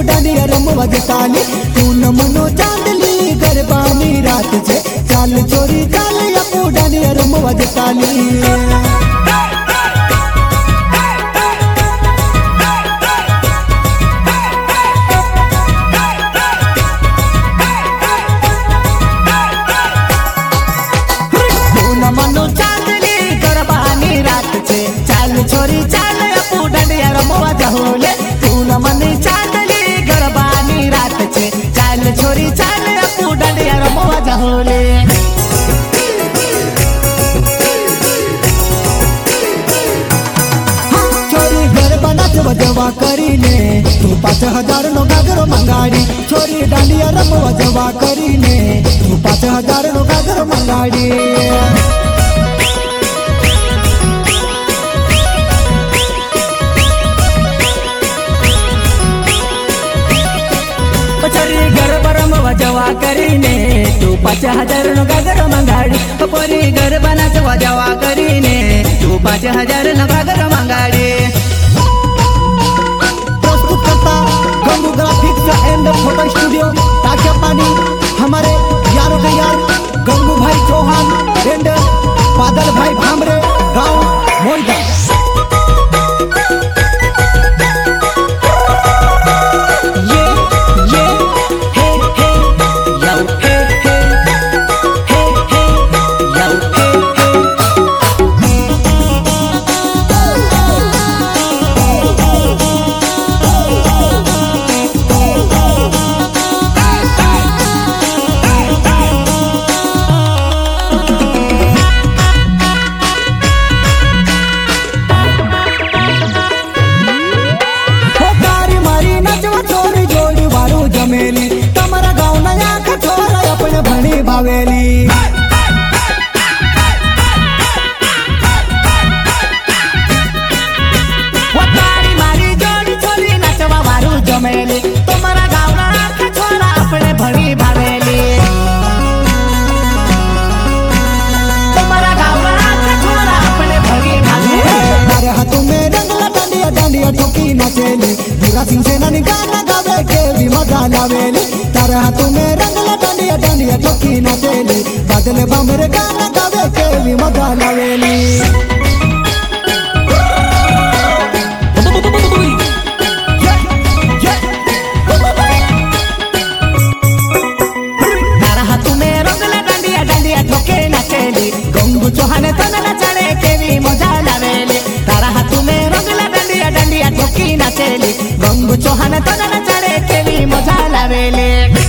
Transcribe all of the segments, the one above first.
डांडिया रमवा जताली पून मनो चांदली गरबानी रात छे चाल छोरी चाल अपू डांडिया रमवा जताली छोरी चाल अपू डांडिया रमवा जहोले तून मन चांदली गरबानी रात छे चाल छोरी चाल अपू डांडिया रमवा जहोले छोरी गरबा नाचवा जवा करीने तू 5000 नो गागरो मंगाड़ी छोरी डांडिया रमवा जवा करीने तू 5000 नो गागरो मंगाड़ी जवा करीने तू 5000 नो गागरो मंगाड़ी पोरी गरबा नाचवा जवा करीने तू 5000 नो गागरो मंगाड़ी प्रस्तुत करता Gangu graphics and photo studio ताकिया पानी हमारे यारों के यार गंगू भाई चौहान एंड बादल भाई भामरे गांव मोइदा तमरा गाँव नया खटोरा अपने भणी भावेली मारी जोड़ी छोरी नचवा वारू जमेली तमरा गाँव नया खटोरा अपने भणी भावेली तमरा गाँव नया खटोरा अपने भणी भावेली तारे हाथों में रंगला डांडिया डांडिया ठोकी नचेली बुरा सिंह सेनानी गाना गावे के भी मजा लावेली तारे हाथों में रंगला डांडिया डांडिया ठोकी नचेली बादल बामरे गाना गावे के भी मजा लावेली तारा हाथों में रंगला डांडिया डांडिया ठोके नचेली गंगू चौहान तना नचाले के भी मजा लावेली तारा हाथों में रंगला डांडिया डांडिया ठोकी नचेली गंगू चौहान तना नचाले के भी मजा लावेली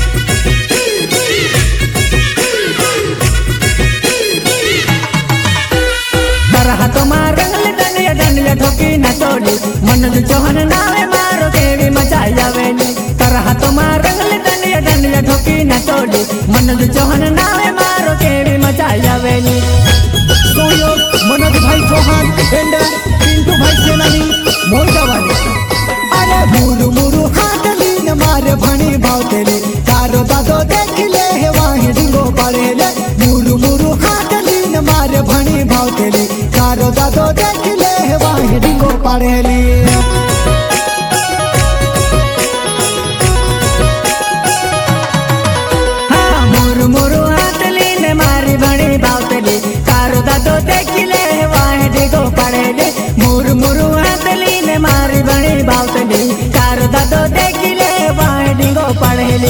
ठोकी नचोली मनोज चौहान नावे मारो के भी मचाई जावेली तारा हाथों मार रंगले डांडिया डांडिया ठोकी नचोली मनोज चौहान नावे मारो के भी मचाई जावेली मनोज भाई चौहान एंड पिंटू भाई सेनानी मोइदा वाले अरे मुरु मुरु हाथली न मारे भणी भावतेली तारो दादो देख ले हे वाही डिंगो पड़ेले मुरु मुरु हाथली न मारे भणी भावतेली तारो दादो देख ले हे वाही डिंगो पड़ेली हाँ मुरु मुरु हाथली न मारी भणी भावतेली तारो दादो देख ले हे वाही डिंगो पड़ेले मुरु मुरु हाथली न मारी भणी भावतेली तारो दादो देख ले हे वाही डिंगो पड़ेली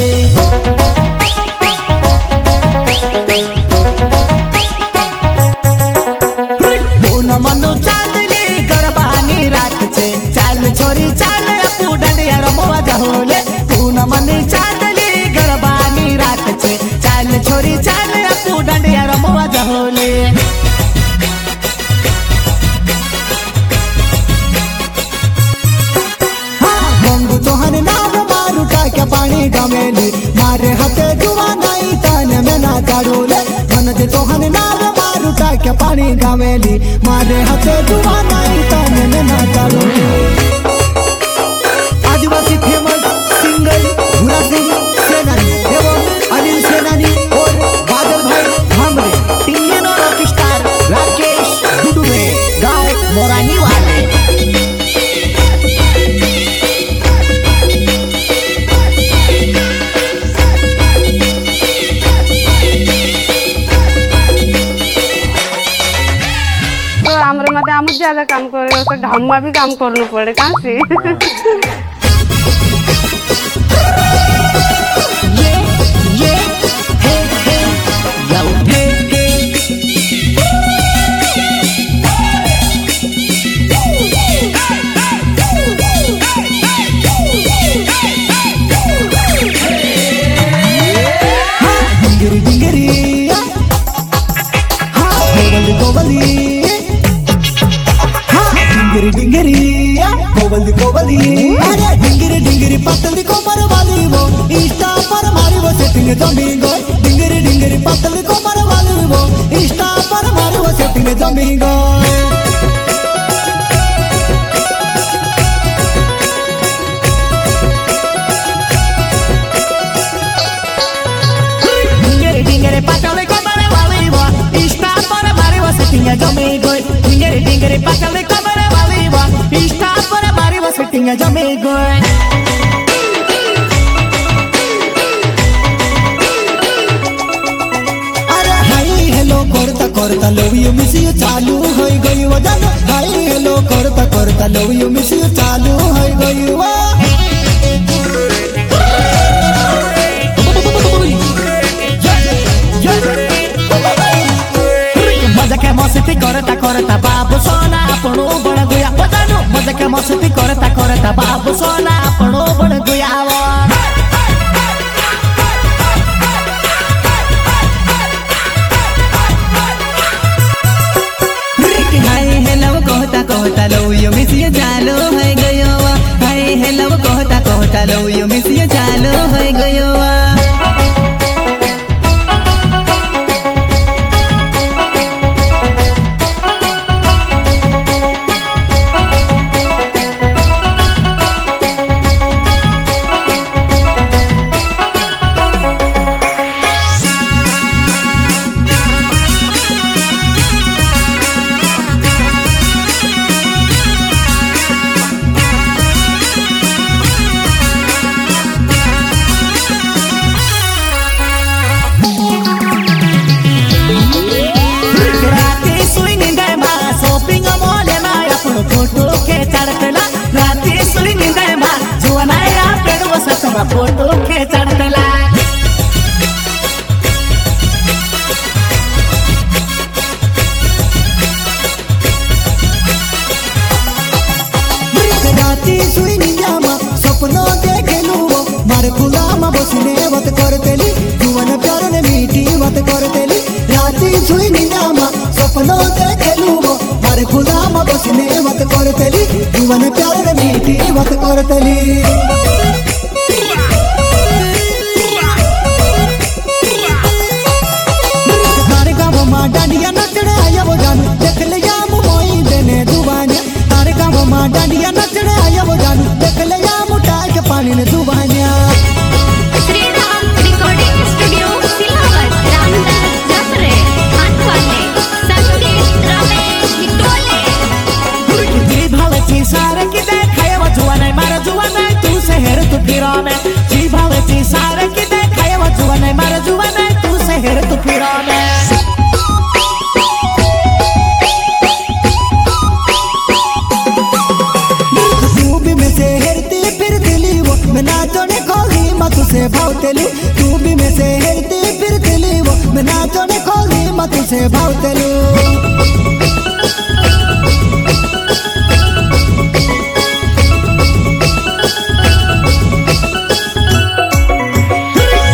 मनो चांदली गरबानी रात छे चाल छोरी चाल अपू डांडिया रमवा जहोले पून मन चांदली गरबानी रात छे चाल छोरी चाल अपू डांडिया रमवा जहोले गंगू चौहान नाव मारू टाक्या पाणी गमेली मारे हाथे जुवा नहीं तन में ना काढोले मनोज चौहान नाव मारू टाक्या पाणी गमेली मारे हाथे जुवा नहीं तन में ना काढोले आदिवासी फेमस सिंगर भूरा सिंह सेनानी एवं अनिल सेनानी और बादल भाई भामरे तीनों रॉक स्टार राकेश दुडुवे गाँव मोरानी वाले ज्यादा काम करे तो घामुआ भी काम करना पड़े कहाँ से कोवली अरे डिंगरी डिंगरी पतली कोमर वाली वो इंस्टा पर मारी वो सेटिंग जमी गई डिंगरी डिंगरी पतली कोमर वाली वो इंस्टा पर मारी वो सेटिंग जमी गई डिंगरी डिंगरी पतली कोमर वाली वो इंस्टा पर मारी वो सेटिंग जमी गई डिंगरी डिंगरी पतली कोमर वाली वो इंस्टा पर मारी वो सेटिंग जमी गई करता लव यू मिस यू चालू हो गई वो जानो हाय हेलो करता लव यू मिस यू चालू हो गई वो मजा के मस्ती करता बाबू सोना अपनो बड़ गया वो जानो मजा के मस्ती करता बाबू सोना अपनो बड़ गया वो कहता लो यो मिस ये चालू हो गयो हाय हेलो कहता लो यो मिस ये चालू हो गयो फोटो के चढ़तला राती सुई निजामा सपनो देखेलू मारे खुलामा बसने वत करतेली जुवन प्यार ने मीठी वत करतेली राती सुई निजामा सपनो देखेलू मारे खुलामा बसने वत करतेली जुवन प्यार ने मीठी वत करतेली डांडिया नचने आया वो जानू देख लिया मोई देने दुबानिया तारे गाँव माँ डांडिया नचने आया वो जानू देख लिया मुटा के पानी ने दुबानिया रिकॉर्डिंग स्टूडियो सिलावट रामदास जफरे हाथवाले संकेत रमेश हिटोले जी भावे ची सारे की देखाए वो जुआ नहीं मारे जुआ नहीं तू से हेर तू फिरा में जी भावे ची सारे की देखाए वो जुआ नहीं मारे जुआ नहीं तू से हेर तू फिरा में तुसे भावतेलू तू भी में से हेरती फिरतेली वो मैं नाचने खोली मत तुसे भावतेलू